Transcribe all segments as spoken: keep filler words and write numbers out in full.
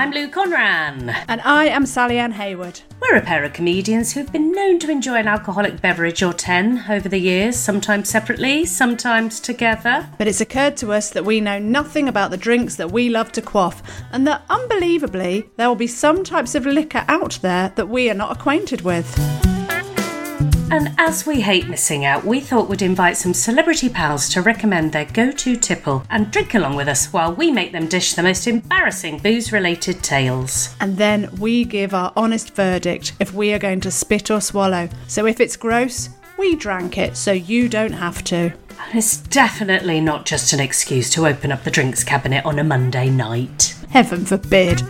I'm Lou Conran. And I am Sally Ann Hayward. We're a pair of comedians who've been known to enjoy an alcoholic beverage or ten over the years, sometimes separately, sometimes together. But it's occurred to us that we know nothing about the drinks that we love to quaff, and that, unbelievably, there will be some types of liquor out there that we are not acquainted with. And as we hate missing out, we thought we'd invite some celebrity pals to recommend their go-to tipple and drink along with us while we make them dish the most embarrassing booze-related tales. And then we give our honest verdict if we are going to spit or swallow. So if it's gross, we drank it so you don't have to. And it's definitely not just an excuse to open up the drinks cabinet on a Monday night. Heaven forbid.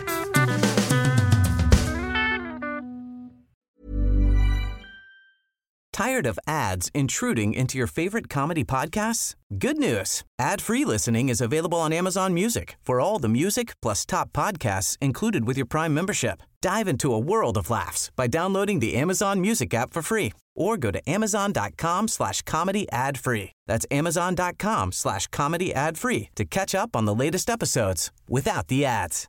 Tired of ads intruding into your favorite comedy podcasts? Good news. Ad-free listening is available on Amazon Music for all the music plus top podcasts included with your Prime membership. Dive into a world of laughs by downloading the Amazon Music app for free or go to amazon.com slash comedy ad free. That's amazon.com slash comedy ad free to catch up on the latest episodes without the ads.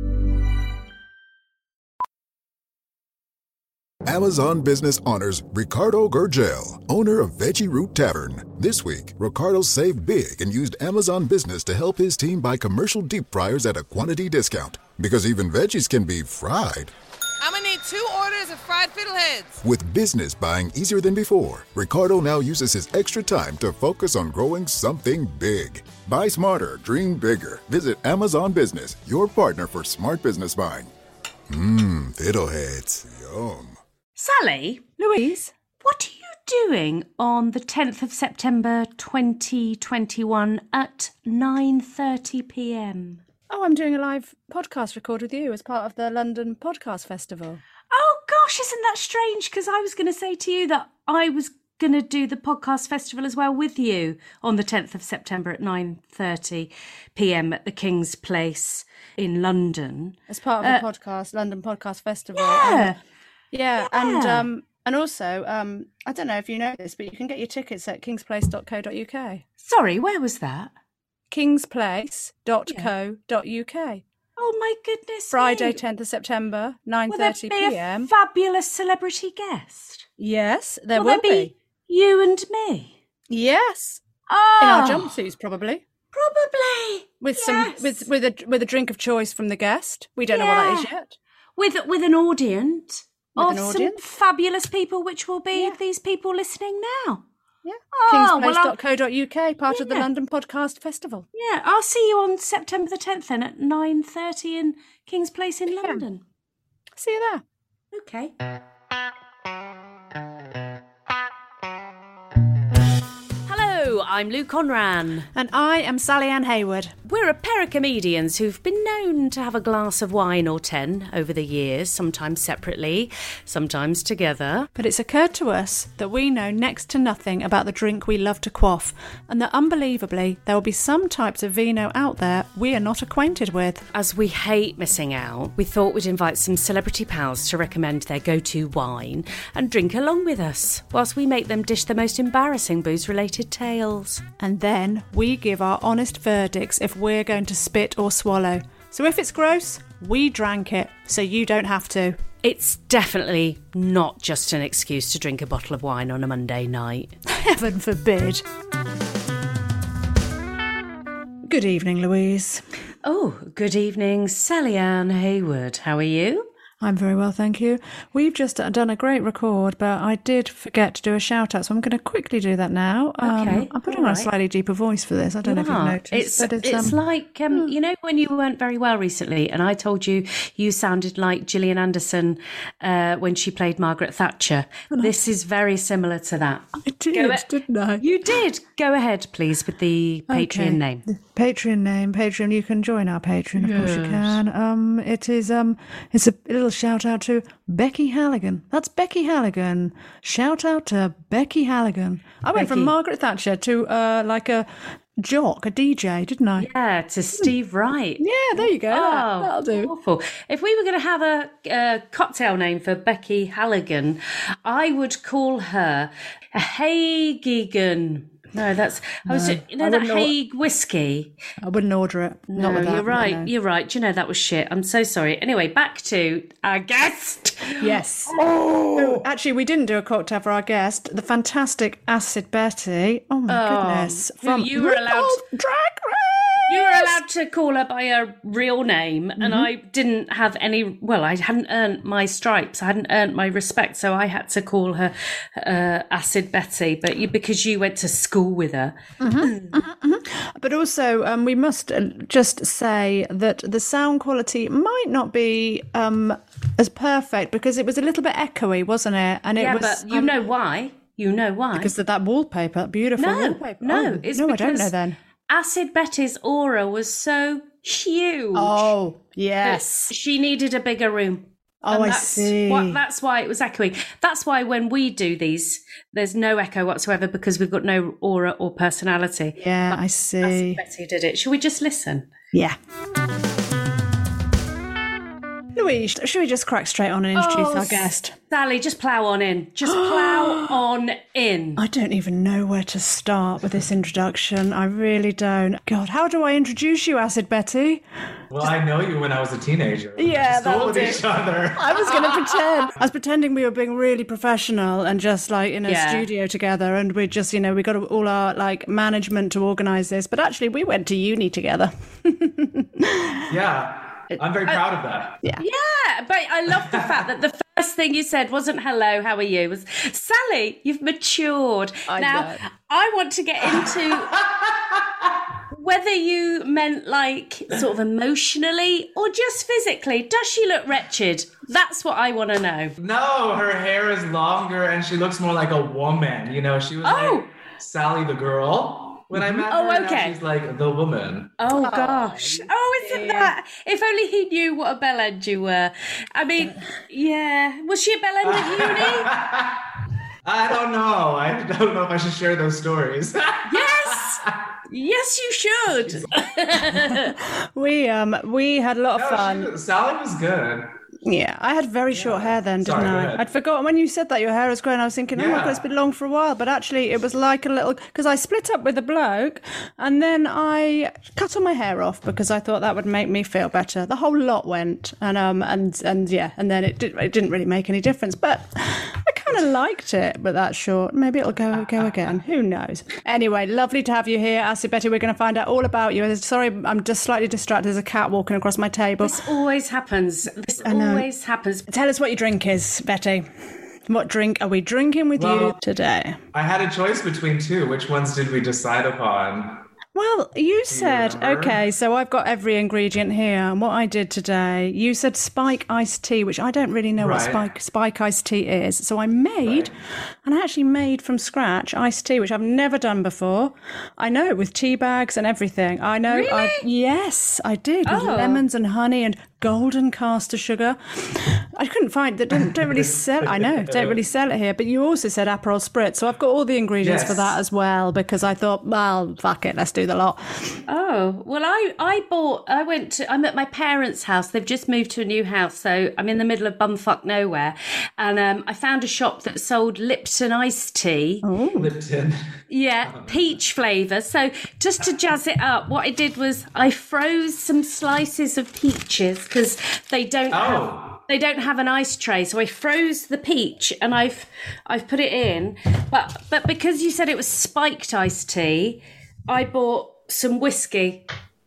Amazon Business honors Ricardo Gurgel, owner of Veggie Root Tavern. This week, Ricardo saved big and used Amazon Business to help his team buy commercial deep fryers at a quantity discount. Because even veggies can be fried. I'm gonna need two orders of fried fiddleheads. With business buying easier than before, Ricardo now uses his extra time to focus on growing something big. Buy smarter, dream bigger. Visit Amazon Business, your partner for smart business buying. Mmm, fiddleheads. Yum. Sally? Louise? What are you doing on the tenth of September twenty twenty-one at nine thirty p m? Oh, I'm doing a live podcast record with you as part of the London Podcast Festival. Oh gosh, isn't that strange? Because I was going to say to you that I was going to do the podcast festival as well with you on the tenth of September at nine thirty p m at the King's Place in London. As part of Uh, the podcast, London Podcast Festival. Yeah. And, yeah, Yeah. and um, and also, um, I don't know if you know this, but you can get your tickets at kingsplace dot co dot uk. Sorry, where was that? kingsplace dot co dot uk. Oh my goodness Friday, me. tenth of September, nine Will there thirty be p m. a fabulous celebrity guest? Yes, there will will there be, you and me? Yes, Oh, in our jumpsuits, probably. probably With Yes. some with with a with a drink of choice from the guest. We don't know what that is Yeah. yet. with with an audience With of an some audience. fabulous people, which will be Yeah. these people listening now. Yeah, Oh, well, kingsplace I'll- dot co dot uk, part of the Yeah. London Podcast Festival. Yeah, I'll see you on September the tenth then at nine thirty in King's Place in London. See you there. Okay. Hello, I'm Lou Conran. And I am Sally Ann Hayward. We're a pair of comedians who've been known to have a glass of wine or ten over the years, sometimes separately, sometimes together. But it's occurred to us that we know next to nothing about the drink we love to quaff, and that unbelievably there will be some types of vino out there we are not acquainted with. As we hate missing out, we thought we'd invite some celebrity pals to recommend their go-to wine and drink along with us, whilst we make them dish the most embarrassing booze-related tales. And then we give our honest verdicts if we're going to spit or swallow. So if it's gross, we drank it, so you don't have to. It's definitely not just an excuse to drink a bottle of wine on a Monday night. Heaven forbid. Good evening, Louise. Oh, good evening, Sally Ann Hayward. How are you? I'm very well, thank you. We've just done a great record, but I did forget to do a shout out, so I'm going to quickly do that now. Um, Okay, I'm putting all on a right. slightly deeper voice for this. I don't know if you've Ah, noticed. It's, but it's, um, like, um, you know, when you weren't very well recently and I told you you sounded like Gillian Anderson uh, when she played Margaret Thatcher. This is very similar to that. I did, Go a- didn't I? You did. Go ahead, please, with the Patreon Okay. name. The Patreon name, Patreon. You can join our Patreon, of course you can. Um, it is um, it's a little shout out to Becky Halligan. That's Becky Halligan. Shout out to Becky Halligan. I went Becky. from Margaret Thatcher to uh, like a jock, a D J, didn't I? Yeah, to Steve Wright. Yeah, there you go. That, Oh, that'll do. awful. If we were going to have a, a cocktail name for Becky Halligan, I would call her Hey Gigan. No, that's. I was. No, You know I that wouldn't or- Hague whiskey. I wouldn't order it. No, Not with that. you're right. no. You're right. Do you know that was shit? I'm so sorry. Anyway, back to our guest. Yes. Oh, actually, we didn't do a cocktail for our guest, the fantastic Acid Betty. Oh my Oh, goodness! who you were allowed RuPaul's to- Drag Race. You were allowed to call her by her real name, Mm-hmm. and I didn't have any. Well, I hadn't earned my stripes. I hadn't earned my respect, so I had to call her uh, Acid Betty. But you, because you went to school with her, But also, um, we must uh, just say that the sound quality might not be um, as perfect because it was a little bit echoey, wasn't it? And it yeah, was but you um, know why? You know why? because of that wallpaper, beautiful no, wallpaper. no, Oh, it's no, I because don't know then. Acid Betty's aura was so huge. Oh, that yes. she needed a bigger room. Oh, And I that's see. What, that's why it was echoing. That's why when we do these, there's no echo whatsoever because we've got no aura or personality. Yeah, I see. Betty did it. Shall we just listen? Yeah. Louise, should we just crack straight on and introduce Oh, our guest? Sally, just plough on in. Just plough on in. I don't even know where to start with this introduction. I really don't. God, how do I introduce you, Acid Betty? Well, I know you when I was a teenager. We Yeah, went to school that'll with do. each other. I was going to pretend. I was pretending we were being really professional and just like in a Yeah. studio together, and we just, you know, we got all our like management to organise this. But actually, we went to uni together. Yeah, I'm very proud of that. Yeah, but I love the fact that the first thing you said wasn't hello, how are you? It was Sally, you've matured. I now, know. I want to get into whether you meant like sort of emotionally or just physically. Does she look wretched? That's what I want to know. No, her hair is longer and she looks more like a woman. You know, she was Oh. like Sally the girl when I met Oh, her. Now okay. she's like the woman. Oh, gosh. Oh, isn't that? If only he knew what a bell end you were. I mean, yeah. Was she a bell end at uni? I don't know. I don't know if I should share those stories. Yes. Yes, you should. We um we had a lot of No, fun. she was- Sally was good. Yeah, I had very short hair then, didn't Sorry, go I? ahead. I'd forgotten when you said that your hair was growing. I was thinking, oh my Yeah. god, it's been long for a while. But actually, it was like a little because I split up with a bloke, and then I cut all my hair off because I thought that would make me feel better. The whole lot went, and um and and yeah, and then it did, it didn't really make any difference. But I kind of liked it, but that short. Maybe it'll go go again. Who knows? Anyway, lovely to have you here, Acid Betty. We're going to find out all about you. Sorry, I'm just slightly distracted. There's a cat walking across my table. This always happens. This always happens. Tell us what your drink is, Betty. What drink are we drinking with you Well- today? I had a choice between two. Which ones did we decide upon? Well, you said, remember? okay, so I've got every ingredient here. And what I did today, you said spike iced tea, which I don't really know what Right. spike spike iced tea is. So I made, Right. and I actually made from scratch iced tea, which I've never done before. I know, with tea bags and everything. I know. I, yes, I did, with Oh. lemons and honey and golden caster sugar. I couldn't find that. Don't, don't really sell. I know, don't really sell it here. But you also said Aperol Spritz, so I've got all the ingredients Yes. for that as well because I thought, well, fuck it, let's do the lot. Oh, well, I, I bought, I went to, I'm at my parents' house. They've just moved to a new house. So I'm in the middle of bumfuck nowhere. And um, I found a shop that sold Lipton iced tea. Lipton. Yeah, peach flavour. So just to jazz it up, what I did was I froze some slices of peaches because they don't have Oh. they don't have an ice tray. So I froze the peach and I've I've put it in. But but because you said it was spiked iced tea, I bought some whiskey.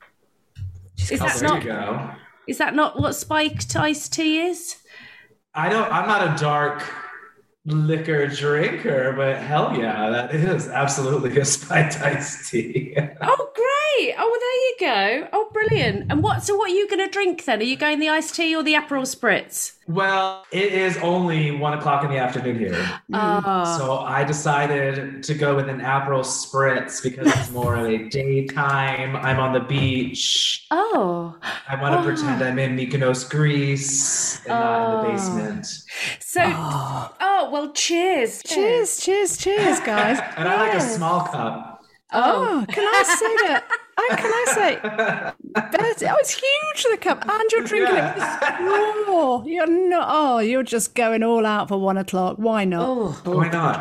Is Oh, that there not you go. is that not what spiked iced tea is? I don't. I'm not a dark liquor drinker, but hell yeah, that is absolutely a spiked iced tea. Oh, great! Oh, well, there you go. Oh, brilliant! And what? So, what are you going to drink then? Are you going the iced tea or the Aperol Spritz? Well, it is only one o'clock in the afternoon here, Oh, so I decided to go with an Aperol Spritz because it's more of a daytime. I'm on the beach. oh. I want to pretend I'm in Mykonos, Greece, and not in the basement. So, oh, well, cheers. Cheers, cheers, cheers, guys. And I like a small cup. Oh, can I say that? Oh, can I say? Betty, oh, it's huge, the cup, and you're drinking it. Oh, you're not. Oh, you're just going all out for one o'clock. Why not? Oh, Why not?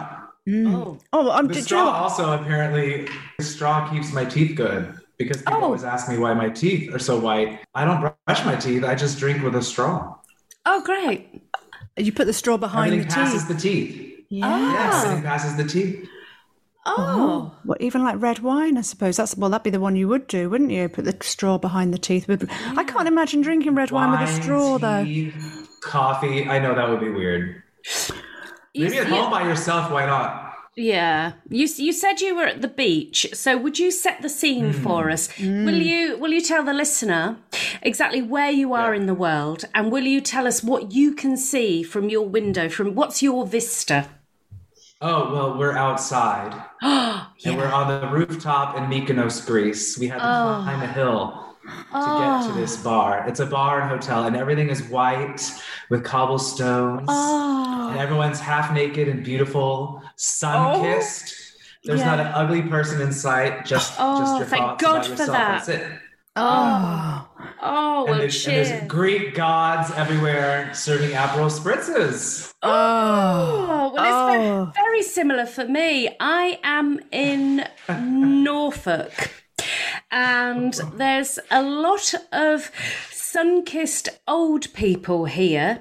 Oh, Oh, I'm The did you straw know what? also apparently, the straw keeps my teeth good because people Oh. always ask me why my teeth are so white. I don't brush my teeth. I just drink with a straw. oh, great. You put the straw behind Everything the passes teeth. the teeth. Yeah. Yeah, everything passes the teeth. Oh, Well, even like red wine, I suppose. That's well, that'd be the one you would do, wouldn't you? Put the straw behind the teeth. With I can't imagine drinking red wine, with a straw, though. tea, coffee. I know that would be weird. You- Maybe at you- home by yourself. Why not? Yeah, you you said you were at the beach, so would you set the scene for us? Will you will you tell the listener exactly where you are Yeah. in the world, and will you tell us what you can see from your window? From what's your vista? Oh, well, we're outside. And we're on the rooftop in Mykonos, Greece. We had to climb a hill to get to this bar. It's a bar and hotel, and everything is white with cobblestones. And everyone's half naked and beautiful, sun-kissed. There's Yeah. not an ugly person in sight, just, Oh, just your thank thoughts God about for yourself. that. That's it. Oh, Oh, And well, there's, and cheers. there's Greek gods everywhere serving Aperol spritzes. oh, Oh, well, it's ve- Oh. very similar for me. I am in Norfolk, and there's a lot of sun-kissed old people here.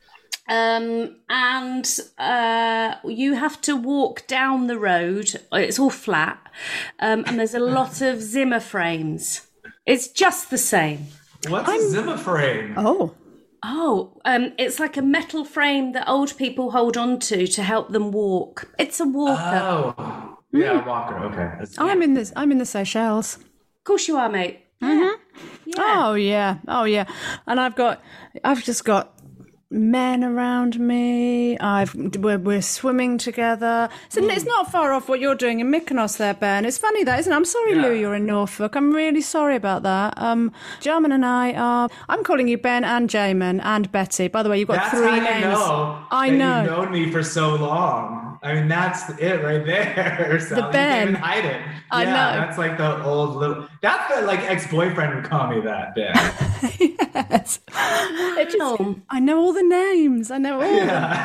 Um, and uh, you have to walk down the road. It's all flat, um, and there's a lot of Zimmer frames. It's just the same. What's a Zimmer frame? oh. Oh, um, it's like a metal frame that old people hold on to to help them walk. It's a walker. Oh, yeah, Walker. Okay. That's- I'm in this. I'm in the Seychelles. Of course you are, mate. Mm-hmm. Yeah. Oh yeah, oh yeah, and I've got, I've just got men around me. I've we're, we're swimming together. So it's not far off what you're doing in Mykonos, there, Ben. It's funny that, isn't it? I'm sorry, Yeah. Lou, you're in Norfolk. I'm really sorry about that. Um, Jarman and I are. I'm calling you Ben and Jamin and Betty. By the way, you've got That's three how you names. know I that know. You've known me for so long. I mean, that's it right there. Sally. You Ben. can't even hide it. I yeah, know. That's like the old little. That's the like ex-boyfriend would call me that, Ben. Yes. It just- Oh. I know all the names. I know all.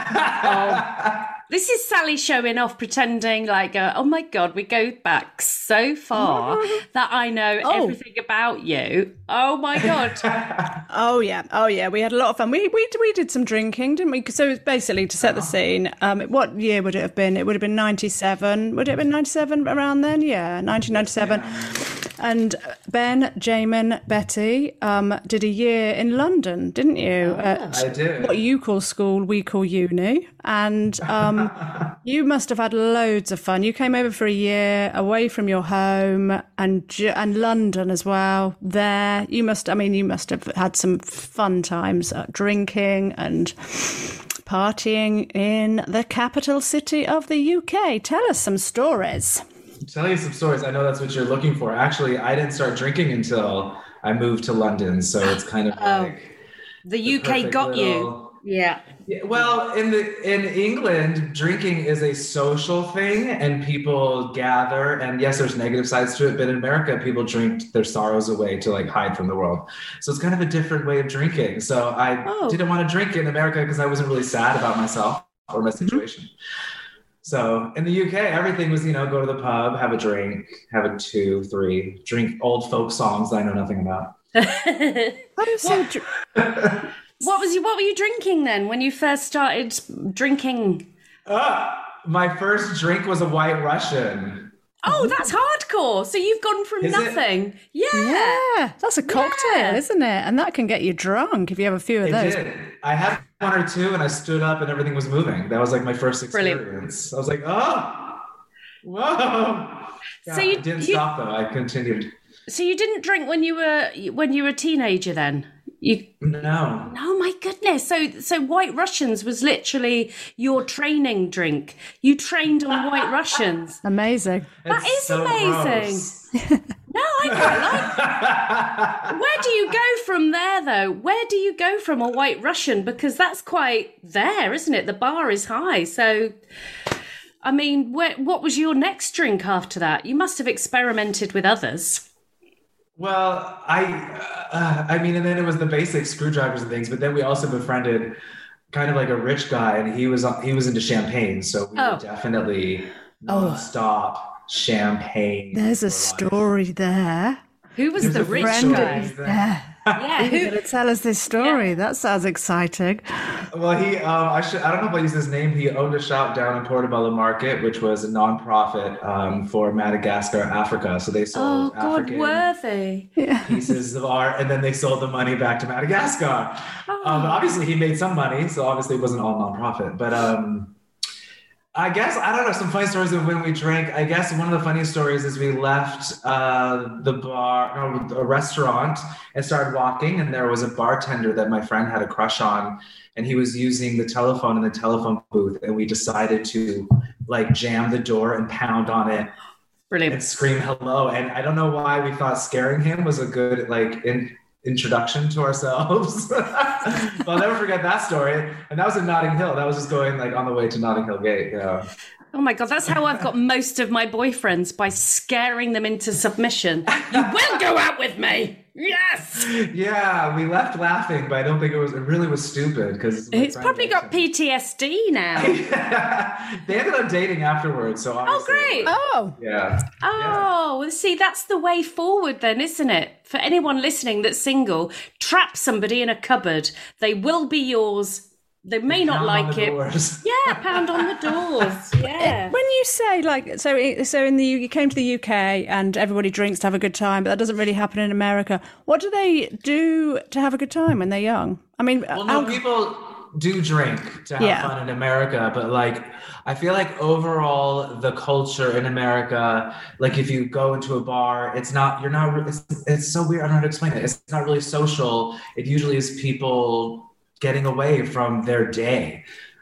This is Sally showing off, pretending like, uh, oh my God, we go back so far that I know Oh. everything about you. Oh my God. Oh yeah, oh yeah. We had a lot of fun. We we we did some drinking, didn't we? So basically, to set the scene, um, what year would it have been? It would have been ninety-seven. Would it have been ninety-seven around then? Yeah, nineteen ninety-seven. And Ben, Jamin, Betty um, did a year in London, didn't you? At I did. what you call school, we call uni. And um, you must have had loads of fun. You came over for a year away from your home, and J- and London as well. There, you must. I mean, you must have had some fun times uh, drinking and partying in the capital city of the U K. Tell us some stories. Tell you some stories. I know that's what you're looking for. Actually, I didn't start drinking until I moved to London, so it's kind of like The U K perfect got you. little- Yeah. Yeah, well, in the in England, drinking is a social thing, and people gather. And yes, there's negative sides to it, but in America, people drink their sorrows away to like hide from the world. So it's kind of a different way of drinking. So I Oh. didn't want to drink in America because I wasn't really sad about myself or my situation. So in the U K, everything was, you know, go to the pub, have a drink, have a two, three, drink old folk songs that I know nothing about. I'm so dr- What was you? What were you drinking then when you first started drinking? Ah, my first drink was a White Russian. Oh, that's hardcore. So you've gone from Is it? nothing. Yeah. yeah, that's a cocktail, Yeah. isn't it? And that can get you drunk if you have a few of It those. did. I had one or two, and I stood up, and everything was moving. That was like my first Brilliant. experience. I was like, oh, whoa. Yeah, So you- it didn't you- stop though. I continued. So you didn't drink when you were when you were a teenager then? You No. Oh my goodness. So so White Russians was literally your training drink. You trained on White Russians. Amazing. That It's is so amazing. gross. No, I quite like. Where do you go from there though? Where do you go from a White Russian? Because that's quite there, isn't it? The bar is high. So I mean, where, what was your next drink after that? You must have experimented with others. Well, I, uh, I mean, and then it was the basic screwdrivers and things, but then we also befriended kind of like a rich guy, and he was he was into champagne, so we Oh. were definitely non-stop champagne. There's a for life. story there. Who was There's the a few rich stories guy? there. Yeah, You're who? going to tell us this story. Yeah. That sounds exciting. Well, he, um, I should, I don't know if I use his name. He owned a shop down in Portobello Market, which was a nonprofit um, for Madagascar, Africa. So they Oh, sold God, African worthy. pieces of art, and then they sold the money back to Madagascar. Oh. Um, but obviously, he made some money, so obviously it wasn't all nonprofit. But um, I guess, I don't know, some funny stories of when we drank. I guess one of the funniest stories is we left uh, the bar, no, a restaurant, and started walking, and there was a bartender that my friend had a crush on, and he was using the telephone in the telephone booth, and we decided to like jam the door and pound on it and Brilliant. scream hello. And I don't know why we thought scaring him was a good like in, introduction to ourselves. But I'll never forget that story. And that was in Notting Hill. That was just going like on the way to Notting Hill Gate. Yeah. Oh my God, that's how I've got most of my boyfriends, by scaring them into submission. You will go out with me. Yes. Yeah, we left laughing, but I don't think it was. It really was stupid because He's probably got P T S D now. They ended up dating afterwards. So Oh, obviously, great. Oh, Yeah. Oh, well, see, that's the way forward then, isn't it? For anyone listening that's single, trap somebody in a cupboard. They will be yours. They may not Pound on like the it. doors. Yeah, pound on the doors. Yeah. when you say like so, so in the you came to the U K and everybody drinks to have a good time, but that doesn't really happen in America. What do they do to have a good time when they're young? I mean, Well, no, alcohol- people do drink to have Yeah. fun in America, but like, I feel like overall the culture in America, like if you go into a bar, it's not, you're not, it's, it's so weird. I don't know how to explain it. It's not really social. It usually is people getting away from their day.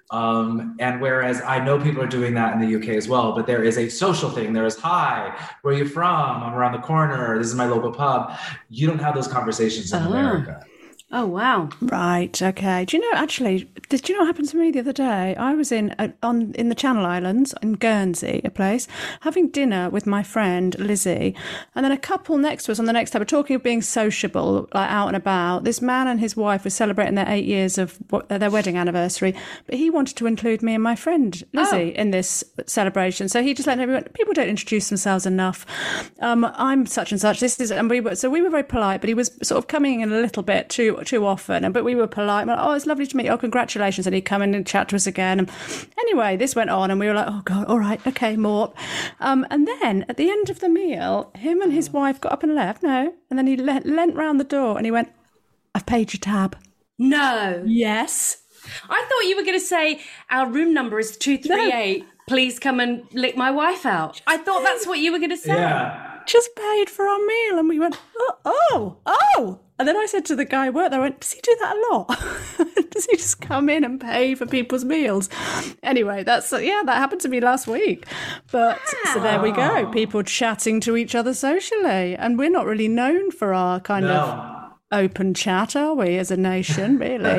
Um, and whereas I know people are doing that in the U K as well, but there is a social thing. There is, hi, where are you from? I'm around the corner. This is my local pub. You don't have those conversations in Ah. America. Oh, wow. Right. Okay. Do you know? Actually, did you know what happened to me the other day? I was in uh, on in the Channel Islands in Guernsey, a place, having dinner with my friend Lizzie, and then a couple next to us on the next table talking of being sociable, like out and about. This man and his wife were celebrating their eight years of what, their wedding anniversary, but he wanted to include me and my friend Lizzie in this celebration. So he just let everyone. People don't introduce themselves enough. Um, I'm such and such. This is, and we were so we were very polite, but he was sort of coming in a little bit too. too often, and but we were polite. We're like, oh, it's lovely to meet you. Oh, congratulations. And he'd come in and chat to us again. And anyway, this went on, and we were like, oh God, all right, okay, more. Um, and then at the end of the meal, him and his wife got up and left. No, and then he le- leant round the door and he went, I've paid your tab. No. Yes. I thought you were going to say our room number is two three eight. Please come and lick my wife out. I thought that's what you were going to say. Yeah. Just paid for our meal. And we went, oh, oh, oh. And then I said to the guy who worked there, I went, does he do that a lot? Does he just come in and pay for people's meals? Anyway, that's, yeah, that happened to me last week. But so there we go. People chatting to each other socially. And we're not really known for our kind No. of open chat, are we, as a nation, really?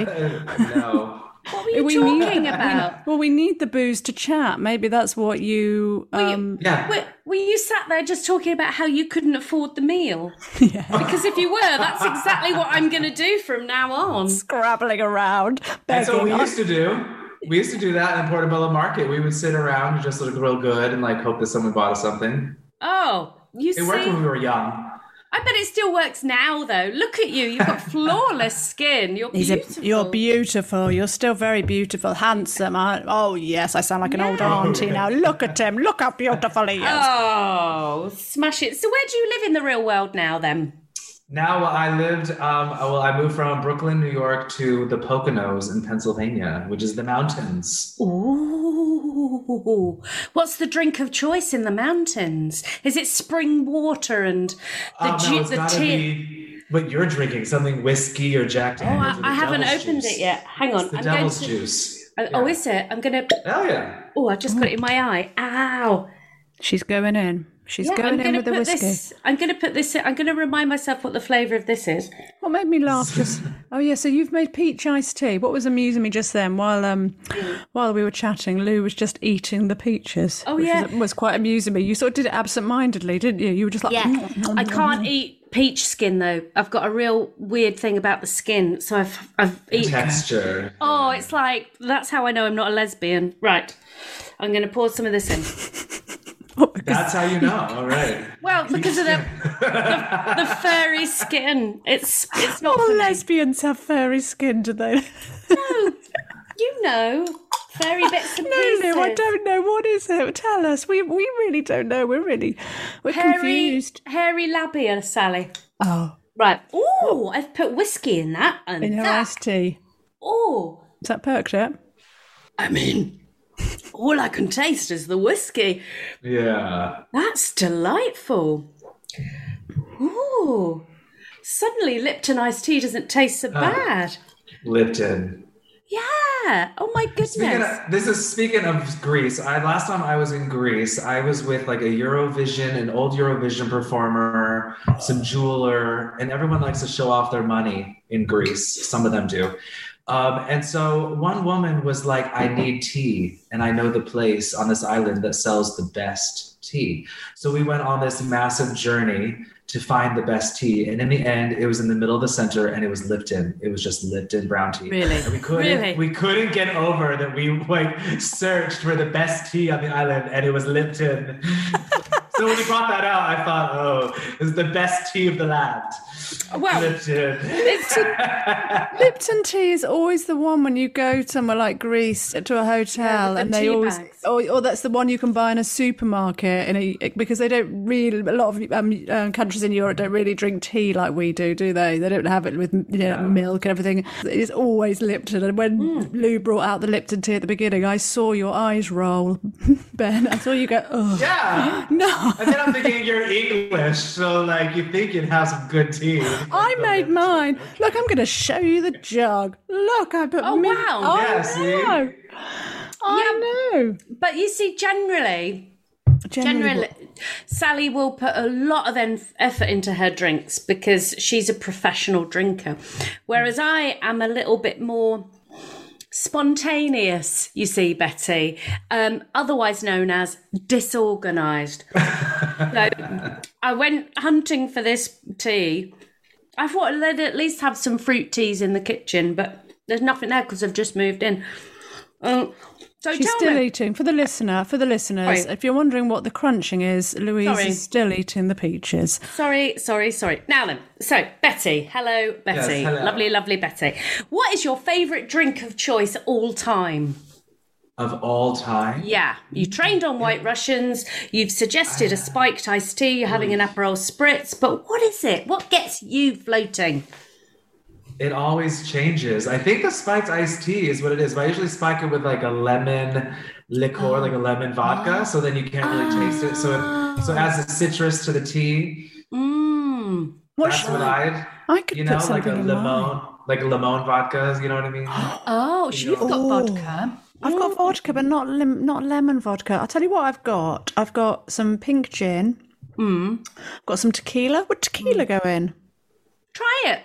No. What were you We talking need- about? Well, we need the booze to chat. Maybe that's what you... Um, Yeah. Were, were you sat there just talking about how you couldn't afford the meal? Yeah. Because if you were, that's exactly what I'm going to do from now on. scrabbling around, That's what begging. we used to do. We used to do that in Portobello Market. We would sit around and just look real good and like hope that someone bought us something. Oh, you It see? worked when we were young. I bet it still works now, though. Look at you. You've got flawless skin. You're He's a- beautiful. you're beautiful. You're still very beautiful, handsome. I, oh, yes, I sound like an old auntie now. Look at him. Look how beautiful he is. Oh, smash it. So where do you live in the real world now, then? Now I lived, um, well, I moved from Brooklyn, New York to the Poconos in Pennsylvania, which is the mountains. Ooh. What's the drink of choice in the mountains? Is it spring water and the Um, ju- no, it's the gotta tea? be what you're drinking, something whiskey or Jack Oh, Daniels. I, or the I haven't devil's opened juice. it yet. Hang on. It's the I'm devil's going to... juice. Oh, oh, is it? I'm going to... Hell yeah. Oh, I just got it in my eye. Ow. She's going in. She's Yeah, going I'm in gonna with the put whiskey. this. I'm going to put this. I'm going to remind myself what the flavour of this is. What made me laugh just... Oh, yeah, so you've made peach iced tea. What was amusing me just then, while um, while we were chatting, Lou was just eating the peaches. Oh, which yeah. was, was quite amusing me. You sort of did it absent-mindedly, didn't you? You were just like... Yeah, I can't eat peach skin though. I've got a real weird thing about the skin, so I've I've eaten. Texture. Oh, it's like that's how I know I'm not a lesbian. Right, I'm going to pour some of this in. That's how you know. All right. Well, because of the, the the furry skin. It's it's not All for me. lesbians have furry skin, do they? No, you know, furry bits and No, pieces. no, I don't know. What is it? Tell us. We we really don't know. We're really we're Hairy, confused. hairy labia, Sally. Oh, Right. Oh, I've put whiskey in that. And in her that. iced tea. Oh, Is that perked it? I mean, all I can taste is the whiskey. Yeah. That's delightful. Ooh. Suddenly Lipton iced tea doesn't taste so bad. Lipton. Yeah. Oh my goodness. Speaking of, this is speaking of Greece. I last time I was in Greece, I was with like a Eurovision, an old Eurovision performer, some jeweler, and everyone likes to show off their money in Greece. Some of them do. Um, and so one woman was like, I need tea, and I know the place on this island that sells the best tea. So we went on this massive journey to find the best tea. And in the end, it was in the middle of the center, and it was Lipton. It was just Lipton brown tea. Really? And we couldn't, Really? we couldn't get over that we like searched for the best tea on the island, and it was Lipton. So when you brought that out, I thought, oh, this is the best tea of the land. Well, Lipton. Lipton, Lipton tea is always the one when you go somewhere like Greece to a hotel, with and the they tea always, bags. or, or that's the one you can buy in a supermarket, in a, because they don't really, a lot of um, um, countries in Europe don't really drink tea like we do, do they? They don't have it with you know, No. milk and everything. It's always Lipton. And when Mm. Lou brought out the Lipton tea at the beginning, I saw your eyes roll, Ben. I saw you go, oh, Yeah. no. And then I'm thinking you're English, so like you think you'd have some good tea. I made mine. Look, I'm going to show you the jug. Look, I put. Oh, me- wow. I Yeah, see? know. I know. but you see, generally, Generally, Generally, Sally will put a lot of en- effort into her drinks because she's a professional drinker. Whereas I am a little bit more spontaneous, you see, Betty, um, otherwise known as disorganised. So I went hunting for this tea. I thought I'd at least have some fruit teas in the kitchen, but there's nothing there because I've just moved in. Um, so she's tell still me. eating. For the listener, for the listeners, Sorry. if you're wondering what the crunching is, Louise Sorry. is still eating the peaches. Sorry, sorry, sorry. Now then, so Betty, hello, Betty, Yes, hello. lovely, lovely Betty. What is your favourite drink of choice all time? Of all time? Yeah, you trained on White Russians. You've suggested a spiked iced tea. You're having an Aperol spritz, but what is it? What gets you floating? It always changes. I think the spiked iced tea is what it is, but I usually spike it with like a lemon liqueur, like a lemon vodka, so then you can't really taste it. So it, so it adds the citrus to the tea. Mmm. What That's should what I, I could you put know, like something a in lemon, mine. like a lemon vodka, you know what I mean? Oh, so you've got Oh. vodka. I've got vodka, but not lim- not lemon vodka. I'll tell you what I've got. I've got some pink gin. Mm. I've got some tequila. Would tequila go in? Try it.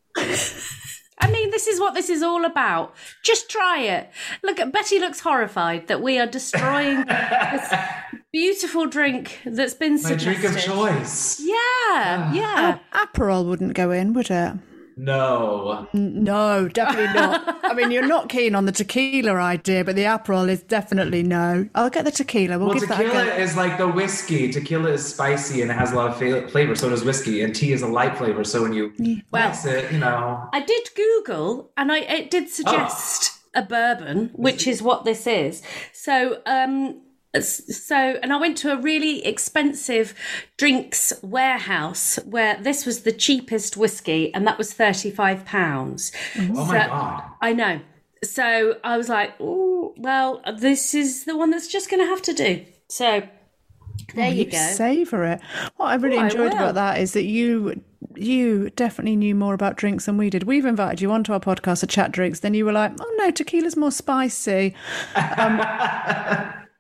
I mean, this is what this is all about. Just try it. Look, Betty looks horrified that we are destroying this beautiful drink that's been My suggested. drink of choice. Yeah, yeah. Aperol wouldn't go in, would it? No. No, definitely not. I mean, you're not keen on the tequila idea, but the Aperol is definitely no. I'll get the tequila. We'll, Well, give that a tequila go. is like the whiskey. Tequila is spicy and it has a lot of fa- flavor. So does whiskey, and tea is a light flavor. So when you Well- mix it, you know, I did Google, and I it did suggest a bourbon, which is what this is. So, um, so, and I went to a really expensive drinks warehouse where this was the cheapest whiskey, and that was thirty-five pounds. oh my God. I know. So I was like, oh, well, this is the one that's just going to have to do. So there you go. Savour it. What I really Oh, I enjoyed will. about that is that you you definitely knew more about drinks than we did. We've invited you onto our podcast to chat drinks. Then you were like, oh no, tequila's more spicy. Um,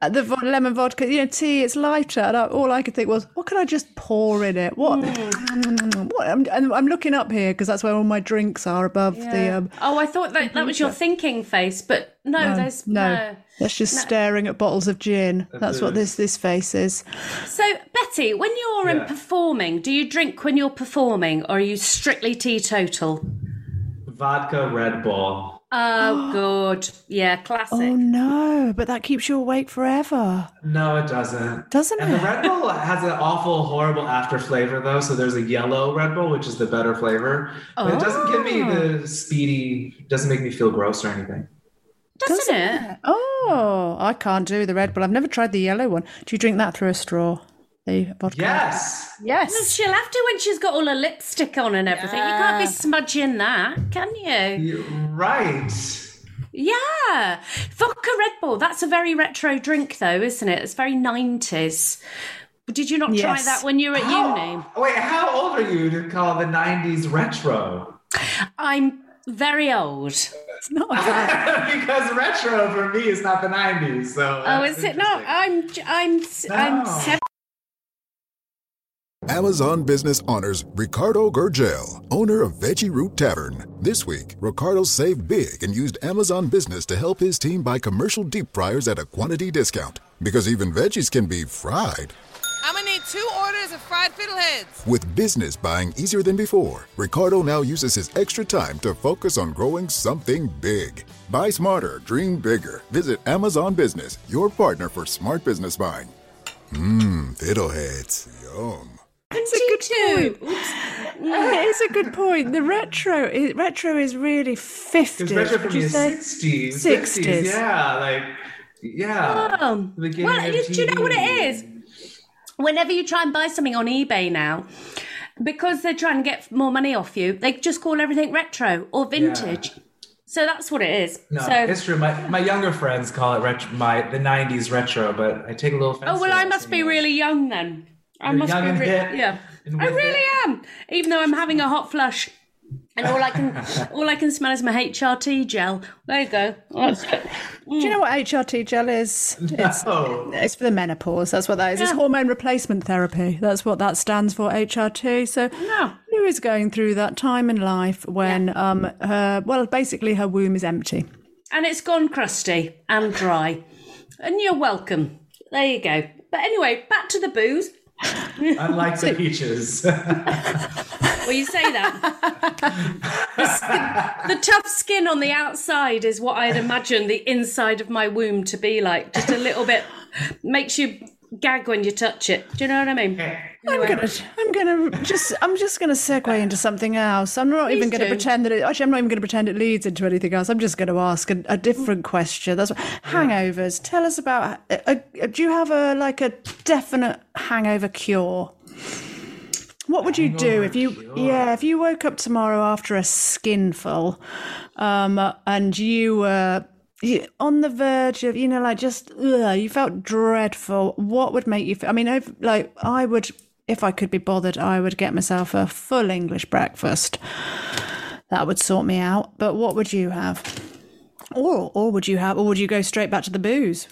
uh, the vo- lemon vodka, you know, tea, it's lighter. And I, all I could think was, what could I just pour in it? What? Mm. what? I'm, and I'm looking up here because that's where all my drinks are above Yeah. the. Um, oh, I thought that that was your thinking face, but no, no, there's no. no. That's just No. staring at bottles of gin. That That's what is. this this face is. So, Betty, when you're um, Yeah. performing, do you drink when you're performing, or are you strictly teetotal? Vodka Red Bull. Oh, good. Yeah, classic. Oh no, but that keeps you awake forever. No, it doesn't. Doesn't and it? the Red Bull has an awful, horrible after flavor, though. So there's a yellow Red Bull, which is the better flavor. But it doesn't give me the speedy, doesn't make me feel gross or anything. Doesn't it? Oh, I can't do the Red Bull. I've never tried the yellow one. Do you drink that through a straw? The vodka? Yes. Yes. She'll have to when she's got all her lipstick on and everything. You can't be smudging that, can you? You're right. Yeah. Vodka Red Bull. That's a very retro drink, though, isn't it? It's very nineties. Did you not try Yes. that when you were at uni? How, wait, how old are you to call the nineties retro? I'm very old. It's not that. Because retro for me is not the nineties. So Oh, that's is it not? interesting. I'm I'm I'm No. seven. Amazon Business honors Ricardo Gurgel, owner of Veggie Root Tavern. This week, Ricardo saved big and used Amazon Business to help his team buy commercial deep fryers at a quantity discount. Because even veggies can be fried. I'm gonna need two orders of fried fiddleheads. With business buying easier than before, Ricardo now uses his extra time to focus on growing something big. Buy smarter, dream bigger. Visit Amazon Business, your partner for smart business buying. Mmm, fiddleheads. Yum. It's a good point. It is a good point. The retro, i- retro is really fifties. Because retro for would me you is say? sixties. sixties. Yeah, like, yeah. Oh. The beginning Well, of you, do you know what it T V. is? Whenever you try and buy something on eBay now, because they're trying to get more money off you, they just call everything retro or vintage. So that's what it is. No, so, it's true. My my younger friends call it retro, my the nineties retro, but I take a little offense. oh well, to I that must be anymore. really young then. I You're must young be and re- hip yeah. and I with really it. am. Even though I'm having a hot flush, and all I can all I can smell is my H R T gel. There you go. That's good. Do you know what H R T gel is? It's, Oh, it's for the menopause. That's what that is. It's Yeah. hormone replacement therapy. That's what that stands for, H R T. So No. Lou is going through that time in life when, um, her, well, basically her womb is empty. And it's gone crusty and dry. And you're welcome. There you go. But anyway, back to the booze. unlike the peaches. Well, you say that. The, skin, the tough skin on the outside is what I'd imagine the inside of my womb to be like. Just a little bit makes you gag when you touch it. Do you know what I mean? I'm gonna, I'm gonna just, I'm just gonna segue into something else. I'm not even Please gonna do. pretend that it. Actually, I'm not even gonna pretend it leads into anything else. I'm just gonna ask a, a different question. That's what, hangovers. Tell us about. A, a, do you have a like a definite hangover cure? What would you do Hangover if you, cure? yeah, if you woke up tomorrow after a skinful, um, and you were you- on the verge of, you know, like just, ugh, you felt dreadful. What would make you feel? I mean, over, like I would, if I could be bothered, I would get myself a full English breakfast. That would sort me out. But what would you have? Or, or would you have, or would you go straight back to the booze?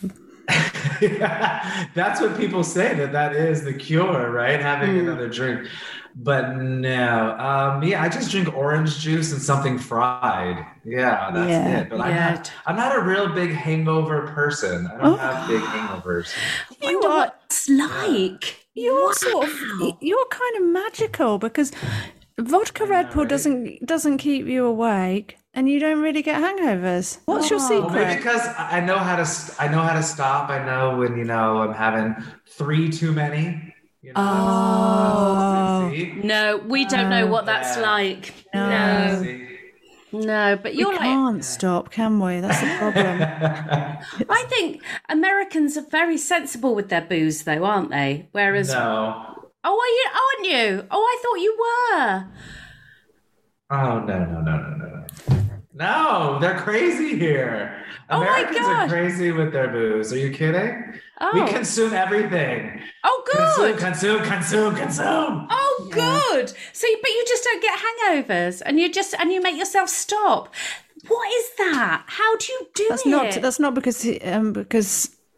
That's what people say, that that is the cure, right? Having Hmm. another drink. But no, um, yeah, I just drink orange juice and something fried. Yeah, that's Yeah, it. But I'm, yeah. not, I'm not a real big hangover person. I don't have big hangovers. I wonder what it's like. You're sort of, you're kind of magical because vodka Red Bull doesn't doesn't keep you awake, and you don't really get hangovers. What's your Well, maybe secret? because I I know how to st- I know how to stop. I know when, you know, I'm having three too many. You know, Oh. see? No, we don't know what that's Yeah. like. No. No, See? no. But We you're like, can't stop, can we? That's the problem. I think Americans are very sensible with their booze, though, aren't they? Whereas, No. oh, are you? Aren't you? Oh, I thought you were. Oh, no, no, no, no, no, no. No, they're crazy here. Oh my Americans God. are crazy with their booze. Are you kidding? Oh. We consume everything. Oh, Consume, good. consume, consume, consume. Oh, good. So, but you just don't get hangovers, and you just and you make yourself stop. What is that? How do you do That's it? not. That's not because he- um, because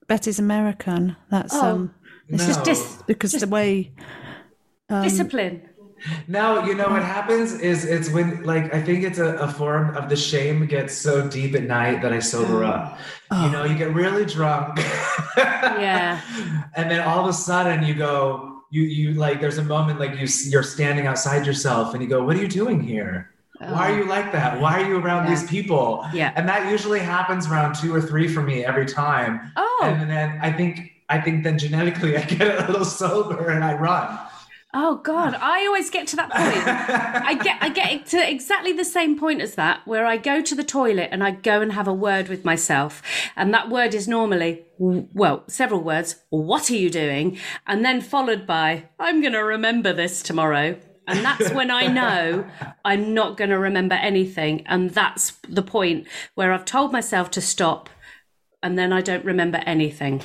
Betty's American. That's Oh, um, No. it's just dis- because the way um, Discipline. No, you know what happens is it's when, like, I think it's a, a form of the shame gets so deep at night that I sober up. Oh. You know, you get really drunk. Yeah. And then all of a sudden you go, you, you like, there's a moment like you, you're standing outside yourself and you go, what are you doing here? Why are you like that? Why are you around Yeah. these people? Yeah. And that usually happens around two or three for me every time. Oh. And then I think, I think then genetically I get a little sober and I run. Oh God, I always get to that point. I get I get to exactly the same point as that, where I go to the toilet and I go and have a word with myself. And that word is normally, well, several words. What are you doing? And then followed by, I'm going to remember this tomorrow. And that's when I know I'm not going to remember anything. And that's the point where I've told myself to stop and then I don't remember anything.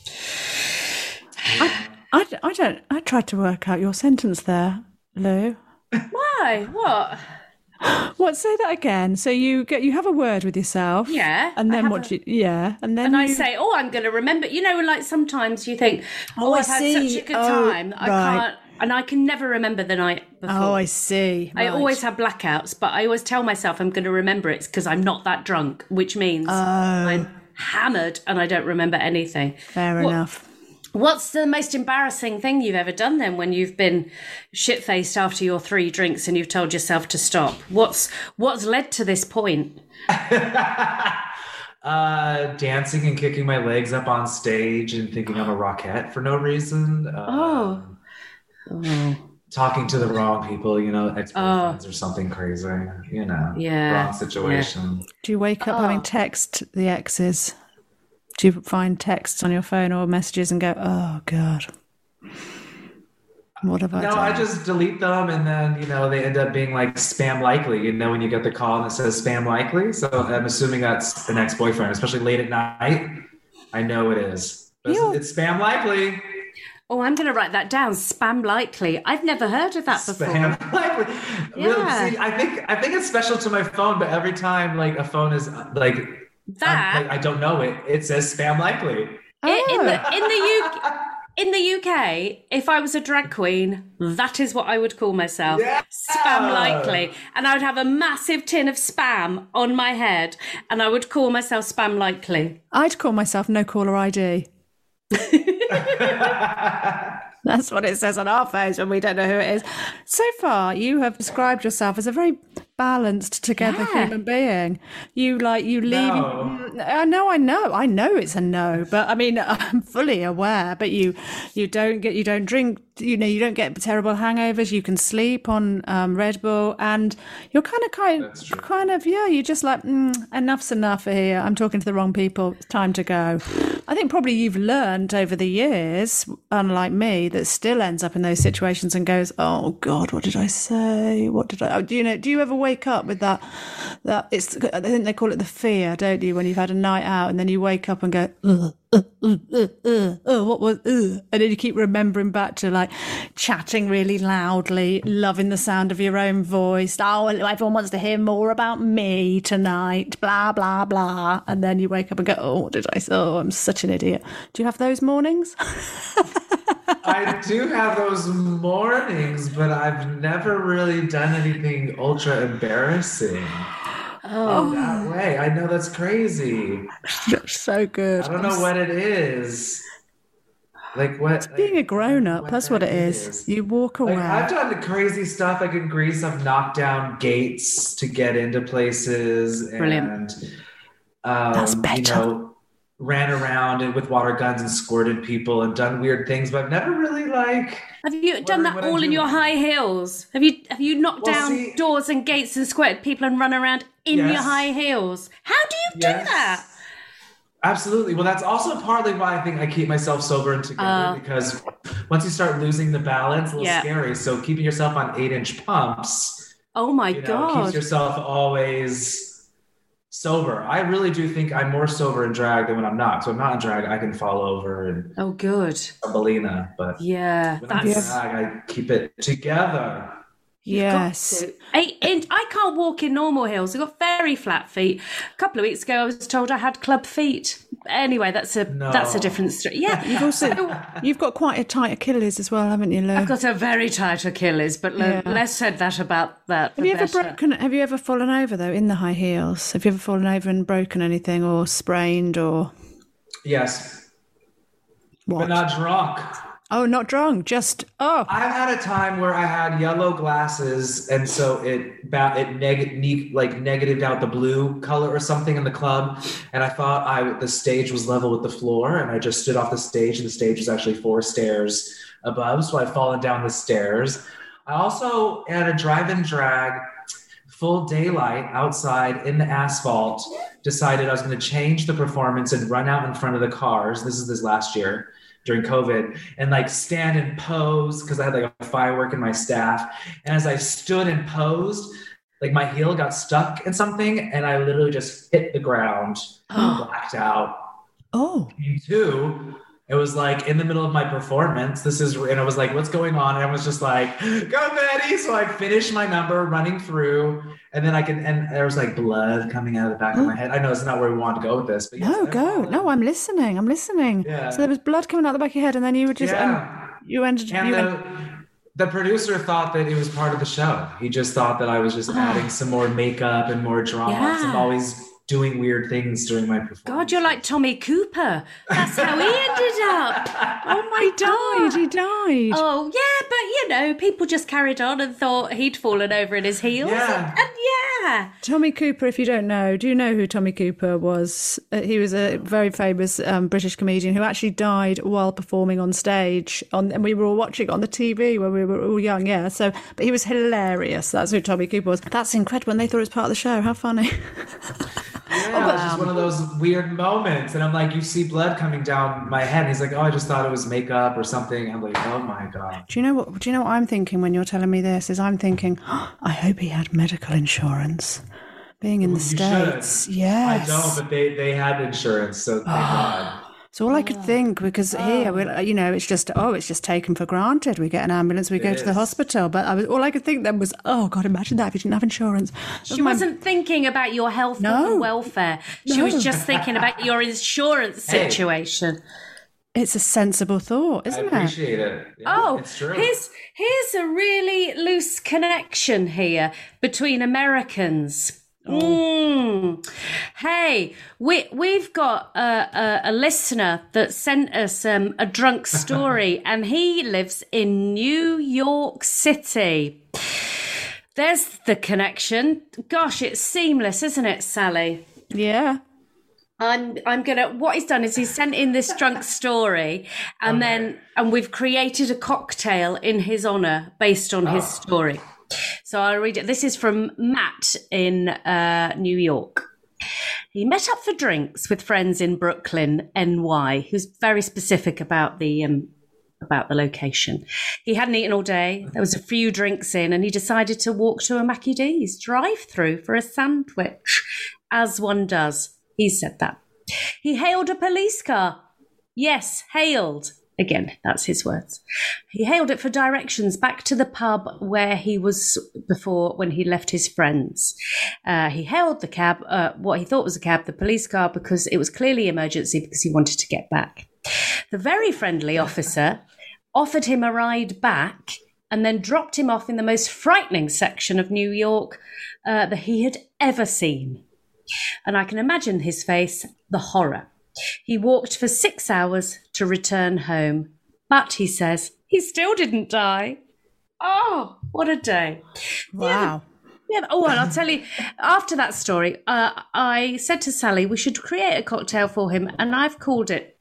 I, I don't. I tried to work out your sentence there, Lou. Why? What? What? Say that again. So you get you have a word with yourself. Yeah, And I then have what? a- You, yeah. And then And I you- say, oh, I'm going to remember. You know, like sometimes you think, oh, Oh, I I've had see. such a good Oh, time. I right. can't, and I can never remember the night before. Oh, I see. I Right. always have blackouts, but I always tell myself I'm going to remember it because I'm not that drunk, which means Oh. I'm hammered and I don't remember anything. Fair What- enough. What's the most embarrassing thing you've ever done then when you've been shit-faced after your three drinks and you've told yourself to stop? What's what's led to this point? Uh, dancing and kicking my legs up on stage and thinking I'm a rockette for no reason. Oh. Um, Talking to the wrong people, you know, ex-boyfriends or something crazy, you know, Yeah, wrong situation. Do you wake up Oh. having text the exes? Do you find texts on your phone or messages and go, "Oh God, what have I No, done?" I just delete them and then, you know, they end up being like spam likely, you know, when you get the call and it says spam likely. So I'm assuming that's an ex-boyfriend, especially late at night. I know it is. But You- It's spam likely. Oh, I'm going to write that down. Spam likely. I've never heard of that before. Spam likely. Really, Yeah. see, I think I think it's special to my phone, but every time like a phone is like That I'm- like, I don't know it. It says spam likely. I- in the Oh. in the U K, in the U K, if I was a drag queen, that is what I would call myself. Yeah. Spam likely, and I would have a massive tin of spam on my head, and I would call myself spam likely. I'd call myself No Caller I D. That's what it says on our phones when we don't know who it is. So far, you have described yourself as a very balanced, together Yeah. human being. You like you leave. No. I know, I know, I know it's a no, but I mean, I'm fully aware. But you, you don't get, you don't drink. You know, you don't get terrible hangovers. You can sleep on um, Red Bull, and you're kind of, kind, That's true. kind of, yeah. You're just like, mm, enough's enough here. I'm talking to the wrong people. It's time to go. I think probably you've learned over the years, unlike me, that still ends up in those situations and goes, "Oh God, what did I say? What did I?" Oh, do you know? Do you ever wake up with that? That it's. I think they call it the fear, don't you? When you've had a night out and then you wake up and go, "Ugh, uh, uh, uh, uh, uh, what was?" Uh, and then you keep remembering back to like chatting really loudly, loving the sound of your own voice. Oh, everyone wants to hear more about me tonight. Blah blah blah. And then you wake up and go, "Oh, what did I say? Oh, I'm such an idiot." Do you have those mornings? I do have those mornings, but I've never really done anything ultra embarrassing. Oh, that way. I know that's crazy. So good. I don't know what it is. Like what? Being a like, grown up, that's what it that is. You walk away. Like I've done crazy stuff. Like in Greece, I've knocked down gates to get into places, Brilliant. and um, That's you better. know, ran around and with water guns and squirted people and done weird things. But I've never really like. Have you done Wondering that what I'm all in your doing. high heels? Have you have you knocked Well, down see- doors and gates and squirted people and run around in your Yes. high heels? How do you do Yes. that? Absolutely. Well, that's also partly why I think I keep myself sober and together Uh. because once you start losing the balance, a little Yeah. scary. So keeping yourself on eight inch pumps, Oh my you know, god! keeps yourself always sober. I really do think I'm more sober in drag than when I'm not. So I'm not in drag, I can fall over and Oh good. Thumbelina, but Yeah, when I'm in that's drag, I keep it together. yes. got to. Eight inch. I can't walk in normal heels. I've got very flat feet. A couple of weeks ago, I was told I had club feet. anyway, that's a No. that's a different story. Yeah, You've also you've got quite a tight Achilles as well, haven't you, Lou? I've got a very tight Achilles, but Yeah. le- less said that about that. Have you ever broken? Have you ever fallen over though in the high heels? Have you ever fallen over and broken anything or sprained or Yes, what? but not drunk. Oh, not drunk. Just oh. I've had a time where I had yellow glasses, and so it ba- it neg- ne- like negatived out the blue color or something in the club, and I thought I the stage was level with the floor, and I just stood off the stage, and the stage was actually four stairs above, so I'd fallen down the stairs. I also had a drive-in drag, full daylight outside in the asphalt, decided I was going to change the performance and run out in front of the cars. This is this last year during COVID, and like stand and pose because I had like a firework in my staff. And as I stood and posed, like my heel got stuck in something, and I literally just hit the ground, blacked out. Oh. Me too. It was like in the middle of my performance. This is, and I was like, what's going on? And I was just like, go Betty. So I finished my number running through, and then I can, and there was like blood coming out of the back of my head. I know it's not where we want to go with this, but yes, No, I go. followed. No, I'm listening. I'm listening. Yeah. So there was blood coming out the back of your head, and then you were just Yeah. and you ended. And you the, went, the producer thought that it was part of the show. He just thought that I was just adding some more makeup and more drama. Yeah. I'm always doing weird things during my performance. God, you're like Tommy Cooper. That's how he ended up. Oh my died. God. He died. Oh, yeah, but you know, people just carried on and thought he'd fallen over in his heels. Yeah. And, and yeah. Tommy Cooper, if you don't know, do you know who Tommy Cooper was? Uh, he was a very famous um, British comedian who actually died while performing on stage. On, and we were all watching on the T V when we were all young, yeah. So, but he was hilarious. That's who Tommy Cooper was. That's incredible. And they thought it was part of the show. How funny. Yeah, it's just one of those weird moments. And I'm like, you see blood coming down my head. And he's like, oh, I just thought it was makeup or something. I'm like, oh my God. Do you know what? Do you know what I'm thinking when you're telling me this? Is I'm thinking, oh, I hope he had medical insurance. Being in the You States, should. yes. I don't, but they, they had insurance. So thank God. So all I could think, because here, we, you know, it's just, oh, it's just taken for granted. We get an ambulance, we go to the is. hospital. But I was, all I could think then was, oh, God, imagine that if you didn't have insurance. She wasn't thinking about your health No. or welfare. She No. was just thinking about your insurance Hey. situation. It's a sensible thought, I isn't it? appreciate it. Yeah, Oh, it's true. here's here's a really loose connection here between Americans. Mm. Hey, we we've got a, a, a listener that sent us um, a drunk story, and he lives in New York City. There's the connection. Gosh, it's seamless, isn't it, Sally? Yeah. I'm I'm gonna what he's done is he's sent in this drunk story, and Okay. then and we've created a cocktail in his honor based on his story. So I'll read it. This is from Matt in uh, New York. He met up for drinks with friends in Brooklyn, N Y, who's very specific about the um, about the location. He hadn't eaten all day. There was a few drinks in, and he decided to walk to a Mackie D's drive-through for a sandwich, as one does. He said that. He hailed a police car. Yes, hailed. Again, that's his words. He hailed it for directions back to the pub where he was before when he left his friends. Uh, he hailed the cab, uh, what he thought was a cab, the police car, because it was clearly emergency because he wanted to get back. The very friendly officer offered him a ride back and then dropped him off in the most frightening section of New York uh, that he had ever seen. And I can imagine his face, the horror. He walked for six hours to return home. But, he says, he still didn't die. Oh, what a day. Wow. Yeah, oh, well, I'll tell you, after that story, uh, I said to Sally, we should create a cocktail for him, and I've called it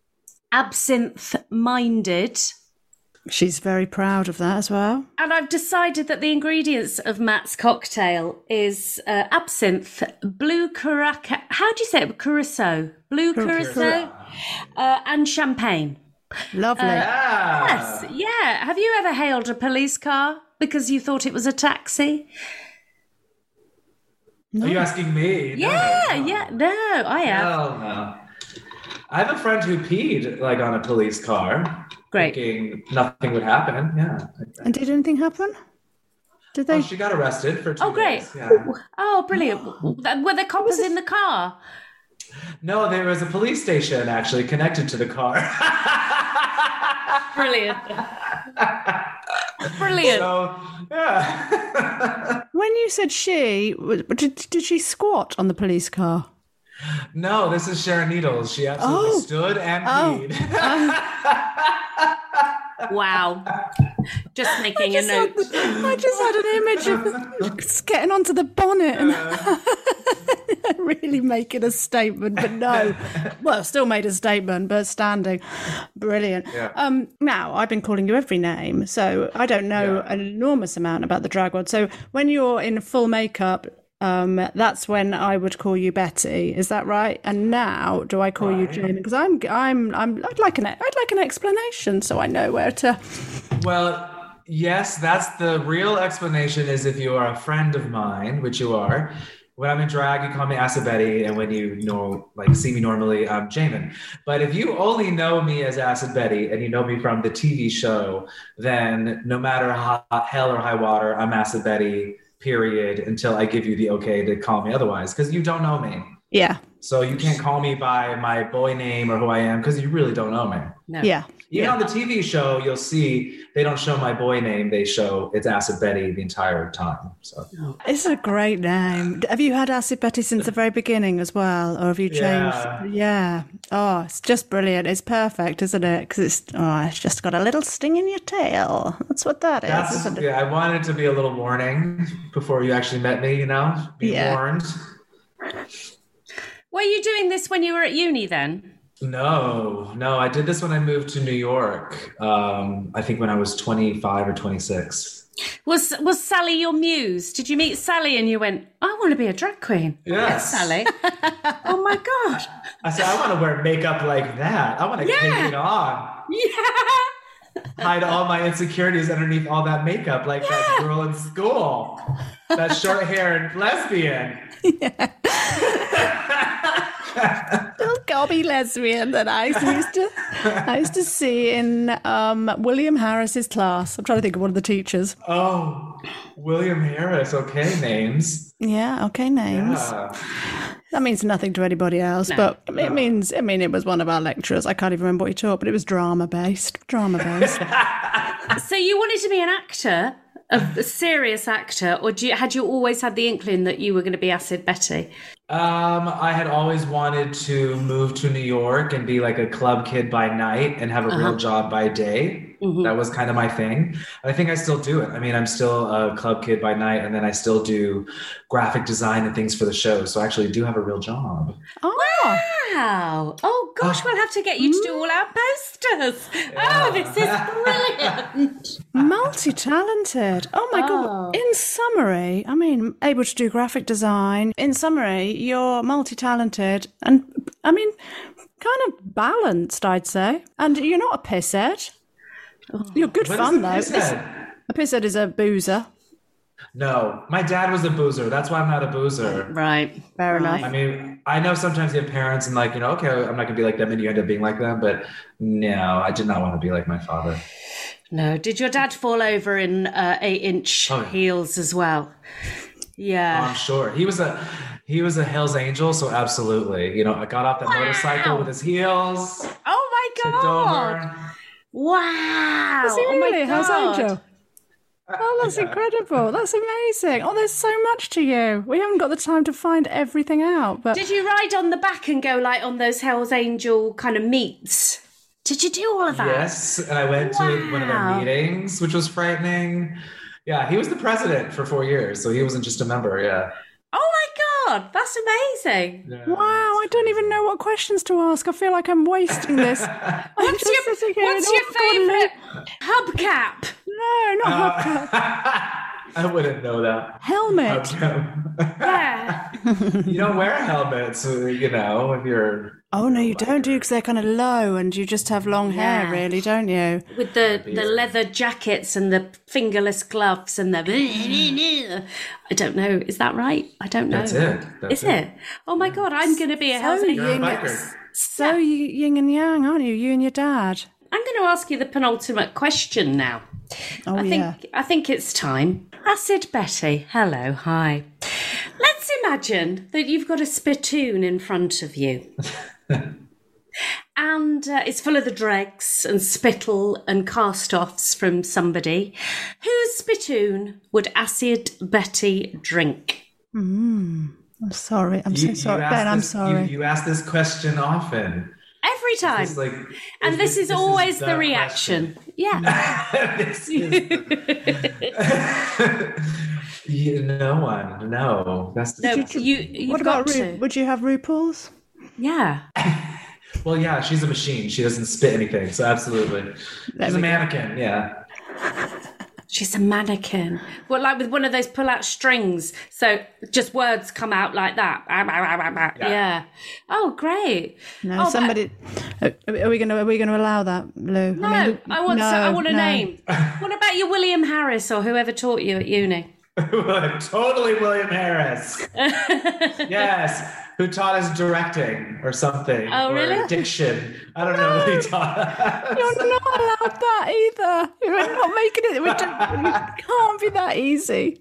Absinthe Minded. She's very proud of that as well. And I've decided that the ingredients of Matt's cocktail is uh, absinthe, blue curacao, how do you say it? Curacao. Blue curacao uh, and champagne. Lovely. Yeah. Yes, yeah. Have you ever hailed a police car because you thought it was a taxi? Are you asking me? No, Yeah, no. yeah. No, I have. Hell no. I have a friend who peed like on a police car. Great. Thinking nothing would happen. Yeah. And did anything happen? Did they? Oh, she got arrested for two Oh, great. days. Yeah. Oh, brilliant. Were there coppers in the car? No, there was a police station actually connected to the car. Brilliant. Brilliant. So, yeah. When you said she, did, did she squat on the police car? No, this is Sharon Needles. She absolutely Oh. stood and Oh. peed. Wow. Just making a Just note. had- I just had an image of us getting onto the bonnet and really making a statement, but no. Well, still made a statement, but standing. Brilliant. Yeah. Um, now, I've been calling you every name, so I don't know Yeah. an enormous amount about the drag world. So when you're in full makeup, um, that's when I would call you Betty. Is that right? And now, do I call you Right. Jamie? Because I'm, I'm, I'm. I'd like an, I'd like an explanation so I know where to. Well, yes, that's the real explanation is if you are a friend of mine, which you are. When I'm in drag, you call me Acid Betty, and when you know, like, see me normally, I'm Jamin. But if you only know me as Acid Betty and you know me from the T V show, then no matter how hell or high water, I'm Acid Betty, period, until I give you the okay to call me otherwise, because you don't know me. Yeah. So you can't call me by my boy name or who I am, because you really don't know me. No. Yeah. Even Yeah. on the T V show, you'll see they don't show my boy name. They show it's Acid Betty the entire time. So It's a great name. Have you had Acid Betty since the very beginning as well? Or have you changed? Yeah. Yeah. Oh, it's just brilliant. It's perfect, isn't it? Because it's, oh, it's just got a little sting in your tail. That's what that is, that's isn't it? yeah. I wanted it to be a little warning before you actually met me. You know, be Yeah. warned. Were you doing this when you were at uni then? No, no. I did this when I moved to New York. Um, I think when I was twenty-five or twenty-six. Was was Sally your muse? Did you meet Sally and you went, I want to be a drag queen? Yes. Sally. Oh my God. I said I want to wear makeup like that. I want to Yeah. take it on. Yeah. Hide all my insecurities underneath all that makeup, like that girl in school, that short-haired lesbian. Little gobby lesbian that I used to I used to see in um, William Harris's class. I'm trying to think of one of the teachers. Oh, William Harris. Okay, names. Yeah, okay, names. Yeah. That means nothing to anybody else, No. but it means, I mean, it was one of our lecturers. I can't even remember what he taught, but it was drama-based. Drama-based. So you wanted to be an actor, a, a serious actor, or do you, had you always had the inkling that you were going to be Acid Betty? Um, I had always wanted to move to New York and be like a club kid by night and have a real job by day. That was kind of my thing. And I think I still do it. I mean, I'm still a club kid by night, and then I still do graphic design and things for the show. So I actually do have a real job. Oh, Wow. Oh gosh, we'll have to get you to do all our posters. Oh, this is brilliant. multi-talented. Oh my Oh. God. In summary, I mean, able to do graphic design. In summary, you're multi-talented and, I mean, kind of balanced, I'd say. And you're not a pisshead. You're good What fun, is though. a pisshead? A pisshead is a boozer. No, my dad was a boozer. That's why I'm not a boozer. Right. Fair right. I mean, I know sometimes you have parents and like, you know, okay, I'm not gonna be like them, and you end up being like them. But no, I did not want to be like my father. No. Did your dad fall over in uh, eight-inch Oh, yeah. heels as well? Oh, Yeah. I'm sure he was a he was a Hell's Angel, so absolutely. You know, I got off that motorcycle with his heels, Oh my tipped God. over. Wow. Is he Oh my really? How's God. Angel? Oh, that's incredible. That's amazing. Oh, there's so much to you. We haven't got the time to find everything out, but Did you ride on the back and go like on those Hell's Angel kind of meets? Did you do all of that? Yes, and I went to one of Wow. their meetings, which was frightening. Yeah, he was the president for four years, so he wasn't just a member. Yeah. Oh my God, that's amazing. Yeah. wow, I don't even know what questions to ask. I feel like I'm wasting this. I'm What's just your, sitting here what's and, your oh, God, favourite hubcap? No, not hubcap. I wouldn't know that. Helmet. Yeah. You don't wear helmets, uh, you know, if you're. Oh, no, you don't do because they're kind of low and you just have long hair, Yeah. really, don't you? With the, the leather jackets and the fingerless gloves and the... I don't know. Is that right? I don't know. That's it. That's Is it? Oh my God, I'm going to be a Hell's So Angel. You're a yin, biker. so y- yin and yang, aren't you? You and your dad. I'm going to ask you the penultimate question now. Oh, I think yeah. I think it's time. Acid Betty, hello, hi. Let's imagine that you've got a spittoon in front of you. And uh, it's full of the dregs and spittle and cast-offs from somebody. Whose spittoon would Acid Betty drink? Mm, I'm sorry. I'm so You- sorry. you ask Ben, I'm this- sorry. You, you ask this question often. Every time. It's like, and this, is this always the the reaction. question. Yeah. This is the- You- no one. No. That's the No, you, you've What got about Ru- to. would you have RuPaul's? Yeah. Well, yeah, she's a machine. She doesn't spit anything. So absolutely. There She's we a go. mannequin. Yeah. She's a mannequin. Well, like with one of those pull-out strings. So just words come out like that. Yeah. Yeah. Oh, great. No, Oh, but- somebody. Are are we going to? Are we going to allow that, Lou? No, I, I, mean, want. no, so, I want a no. name. What about your William Harris or whoever taught you at uni? Totally William Harris. Yes. Who taught us directing or something. Oh, or really? diction. I don't know what he taught us. You're not allowed that either. You're not making it. It can't be that easy.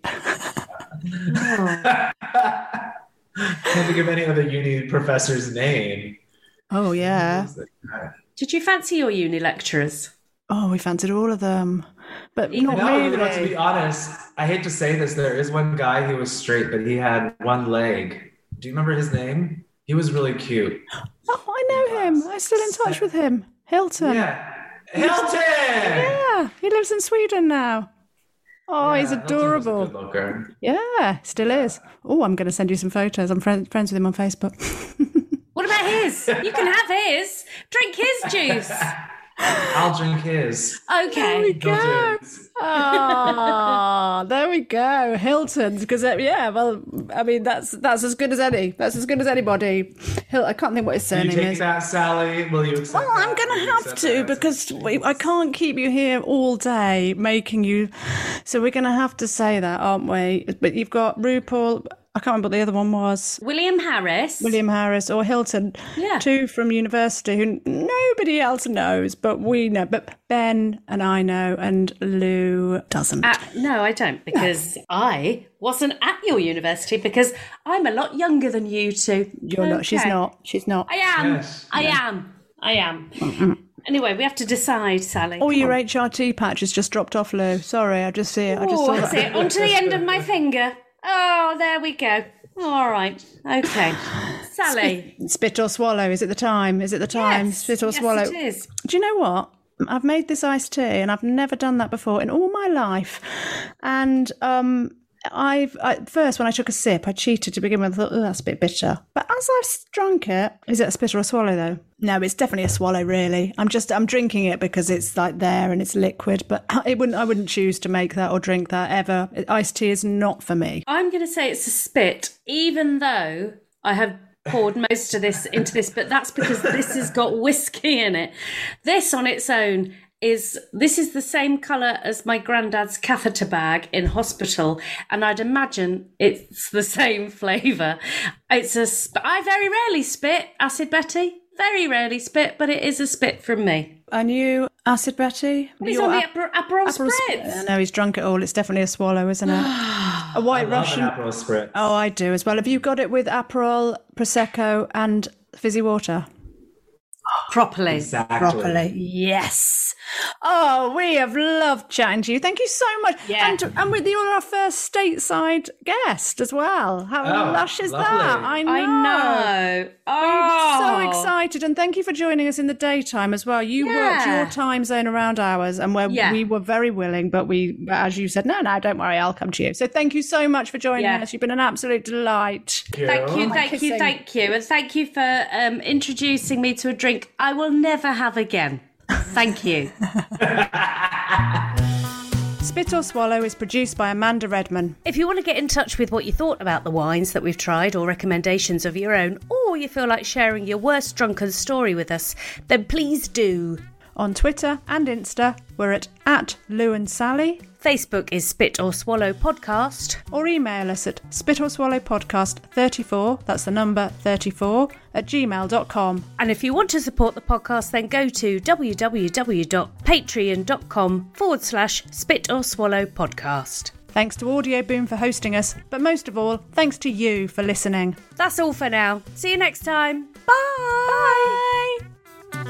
Can't think of any other uni professor's name. Oh yeah. Did you fancy your uni lecturers? Oh, we fancied all of them, but Even not No, really. you know, to be honest, I hate to say this, there is one guy who was straight, but he had one leg. Do you remember his name? He was really cute. Oh, I know him. I'm still in touch with him. Hilton. Yeah. Hilton! Yeah, he lives in Sweden now. Oh, Yeah, he's Hilton was a adorable. good looker. Yeah, still is. Oh, I'm going to send you some photos. I'm friend, friends with him on Facebook. What about his? You can have his. Drink his juice. I'll drink his. Okay. Go. Oh, there we go. Hilton's, because uh, yeah, well, I mean that's that's as good as any. That's as good as anybody. Hil- I can't think what his Will you surname take is. that, Sally? Will you accept Well, I'm that? going Will to you have accept to that? because we, I can't keep you here all day making you. So we're going to have to say that, aren't we? But you've got RuPaul. I can't remember what the other one was. William Harris. William Harris or Hilton. Yeah. Two from university who nobody else knows, but we know. But Ben and I know, and Lou doesn't. Uh, no, I don't, because I wasn't at your university because I'm a lot younger than you two. You're not. She's Okay. not. She's not. I am. Yes. I am. I am. Anyway, we have to decide, Sally. All Come your on. H R T patches just dropped off, Lou. Sorry, I just see it. I just Oh, saw that's that. it. Onto the end of my finger. Oh, there we go. All right. Okay. Sally. Spit or swallow? Is it the time? Is it the time? Yes. Spit or Yes, swallow? it is. Do you know what? I've made this iced tea, and I've never done that before in all my life. And um, I've at first, when I took a sip, I cheated to begin with. I thought, oh, that's a bit bitter. But as I've drunk it, is it a spit or a swallow though? No, it's definitely a swallow. Really, I'm just I'm drinking it because it's like there and it's liquid. But it wouldn't I wouldn't choose to make that or drink that ever. Iced tea is not for me. I'm going to say it's a spit, even though I have poured most of this into this, but that's because this has got whiskey in it. This on its own is, this is the same colour as my granddad's catheter bag in hospital, and I'd imagine it's the same flavour. It's a, sp- I very rarely spit, Acid Betty. Very rarely spit, but it is a spit from me. And you, Acid Betty? He's Your on the ap- Aper- Aperol Aperol Spritz. Spritz. No, he's drunk it all. It's definitely a swallow, isn't it? A white I love Russian. an Aperol Spritz. Oh, I do as well. Have you got it with Aperol, Prosecco, and fizzy water? Properly. Exactly. Yes. Oh, we have loved chatting to you. Thank you so much. Yeah. And, and with you, our first stateside guest as well. How Oh, lush is lovely. that? I know. I know. We're Oh, so excited, and thank you for joining us in the daytime as well. You worked Yeah. your time zone around ours, and we're, Yeah. we were very willing, but we, as you said, no, no, don't worry, I'll come to you. So thank you so much for joining Yeah. us. You've been an absolute delight. Thank you, thank you, kissing. thank you. And thank you for um, introducing me to a drink I will never have again. Thank you. Spit or Swallow is produced by Amanda Redman. If you want to get in touch with what you thought about the wines that we've tried or recommendations of your own, or you feel like sharing your worst drunken story with us, then please do. On Twitter and Insta, we're at, at Lou and Sally, Facebook is Spit or Swallow Podcast. or email us at spit or swallow podcast thirty-four, that's the number thirty-four, at gmail dot com. And if you want to support the podcast, then go to www.patreon.com forward slash Spit or Swallow Podcast. Thanks to Audio Boom for hosting us, but most of all, thanks to you for listening. That's all for now. See you next time. Bye! Bye!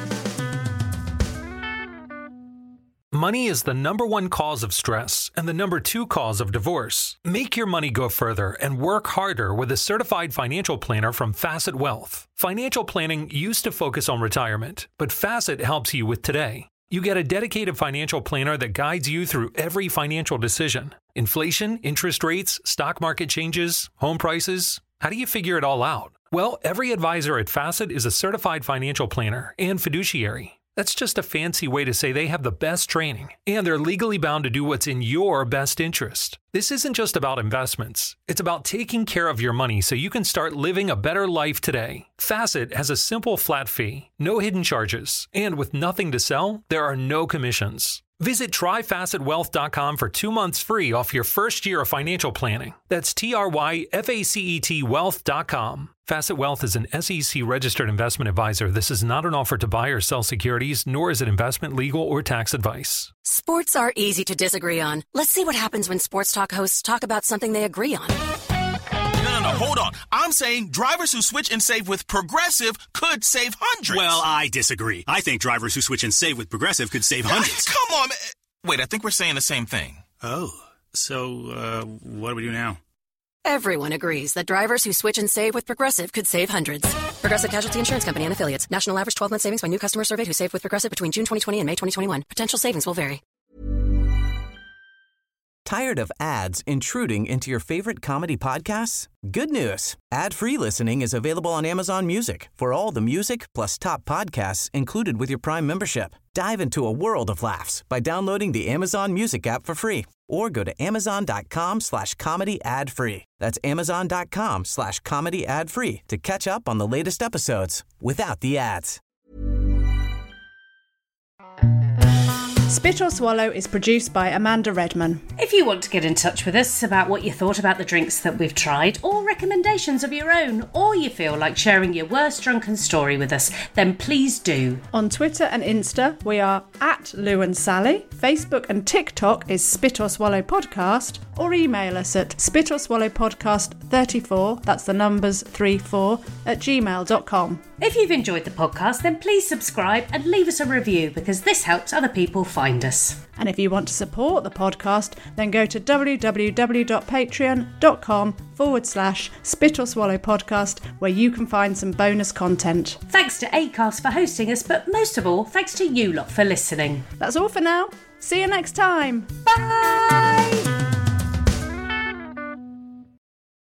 Money is the number one cause of stress and the number two cause of divorce. Make your money go further and work harder with a certified financial planner from Facet Wealth. Financial planning used to focus on retirement, but Facet helps you with today. You get a dedicated financial planner that guides you through every financial decision. Inflation, interest rates, stock market changes, home prices. How do you figure it all out? Well, every advisor at Facet is a certified financial planner and fiduciary. That's just a fancy way to say they have the best training, and they're legally bound to do what's in your best interest. This isn't just about investments. It's about taking care of your money so you can start living a better life today. Facet has a simple flat fee, no hidden charges, and with nothing to sell, there are no commissions. Visit try facet wealth dot com for two months free off your first year of financial planning. That's T R Y F A C E T wealth dot com. Facet Wealth is an S E C registered investment advisor. This is not an offer to buy or sell securities, nor is it investment, legal, or tax advice. Sports are easy to disagree on. Let's see what happens when sports talk hosts talk about something they agree on. No, no, no, hold on. I'm saying drivers who switch and save with Progressive could save hundreds. Well, I disagree. I think drivers who switch and save with Progressive could save hundreds. Come on, man. Wait, I think we're saying the same thing. Oh, so uh, what do we do now? Everyone agrees that drivers who switch and save with Progressive could save hundreds. Progressive Casualty Insurance Company and Affiliates. National average twelve-month savings by new customer surveyed who saved with Progressive between June twenty twenty and May twenty twenty-one. Potential savings will vary. Tired of ads intruding into your favorite comedy podcasts? Good news. Ad-free listening is available on Amazon Music for all the music plus top podcasts included with your Prime membership. Dive into a world of laughs by downloading the Amazon Music app for free or go to amazon.com slash comedy ad free. That's amazon.com slash comedy ad free to catch up on the latest episodes without the ads. Spit or Swallow is produced by Amanda Redman. If you want to get in touch with us about what you thought about the drinks that we've tried, or recommendations of your own, or you feel like sharing your worst drunken story with us, then please do. On Twitter and Insta, we are at Lou and Sally. Facebook and TikTok is Spit or Swallow Podcast, or email us at spit or swallow podcast thirty-four, that's the numbers three four, at gmail dot com. If you've enjoyed the podcast, then please subscribe and leave us a review because this helps other people find us. And if you want to support the podcast, then go to www.patreon.com forward slash Spit or Swallow Podcast, where you can find some bonus content. Thanks to Acast for hosting us, but most of all, thanks to you lot for listening. That's all for now. See you next time. Bye!